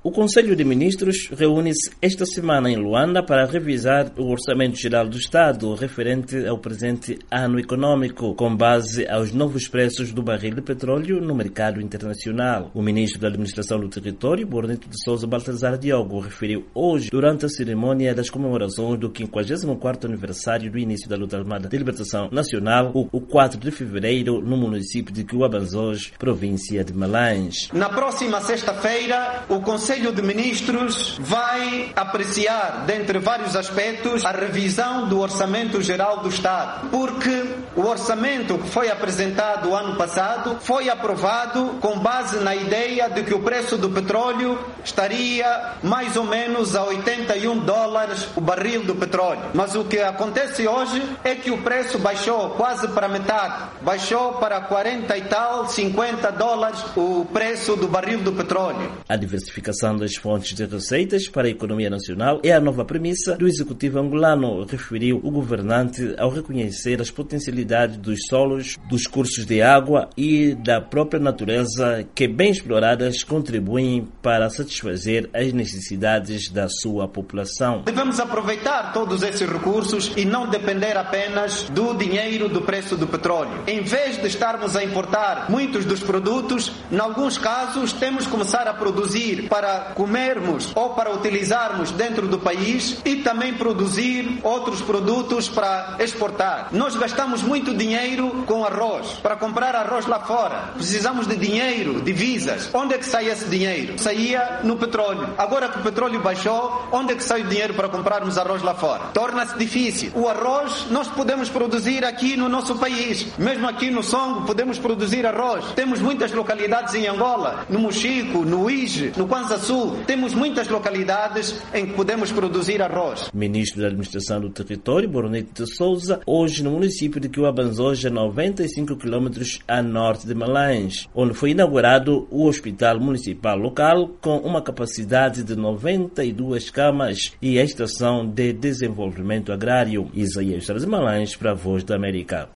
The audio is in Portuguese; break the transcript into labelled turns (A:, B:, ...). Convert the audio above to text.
A: O Conselho de Ministros reúne-se esta semana em Luanda para revisar o Orçamento Geral do Estado referente ao presente ano econômico, com base aos novos preços do barril de petróleo no mercado internacional. O ministro da Administração do Território, Bornito de Sousa Baltazar Diogo, referiu hoje, durante a cerimônia das comemorações do 54º aniversário do início da luta armada de libertação nacional, o 4 de fevereiro, no município de Cuabanzós, província de Malães.
B: Na próxima sexta-feira, o Conselho de Ministros vai apreciar, dentre vários aspectos, a revisão do Orçamento Geral do Estado, porque o orçamento que foi apresentado ano passado foi aprovado com base na ideia de que o preço do petróleo estaria mais ou menos a $81 o barril do petróleo. Mas o que acontece hoje é que o preço baixou quase para metade, baixou para 40 e tal, $50 o preço do barril do petróleo.
A: A diversificação das fontes de receitas para a economia nacional é a nova premissa do executivo angolano, referiu o governante ao reconhecer as potencialidades dos solos, dos cursos de água e da própria natureza que, bem exploradas, contribuem para satisfazer as necessidades da sua população.
B: Devemos aproveitar todos esses recursos e não depender apenas do dinheiro do preço do petróleo. Em vez de estarmos a importar muitos dos produtos, em alguns casos temos que começar a produzir para comermos ou para utilizarmos dentro do país e também produzir outros produtos para exportar. Nós gastamos muito dinheiro com arroz, para comprar arroz lá fora. Precisamos de dinheiro, divisas. Onde é que sai esse dinheiro? Saía no petróleo. Agora que o petróleo baixou, onde é que sai o dinheiro para comprarmos arroz lá fora? Torna-se difícil. O arroz nós podemos produzir aqui no nosso país. Mesmo aqui no Songo podemos produzir arroz. Temos muitas localidades em Angola, no Mochico, no Uíge, no Kwanza Sul. Temos muitas localidades em que podemos produzir arroz.
A: Ministro da Administração do Território, Bornito de Sousa, hoje no município de Cuabanzós, a 95 km a norte de Malães, onde foi inaugurado o Hospital Municipal local com uma capacidade de 92 camas e a Estação de Desenvolvimento Agrário. Isaías de Malães para a Voz da América.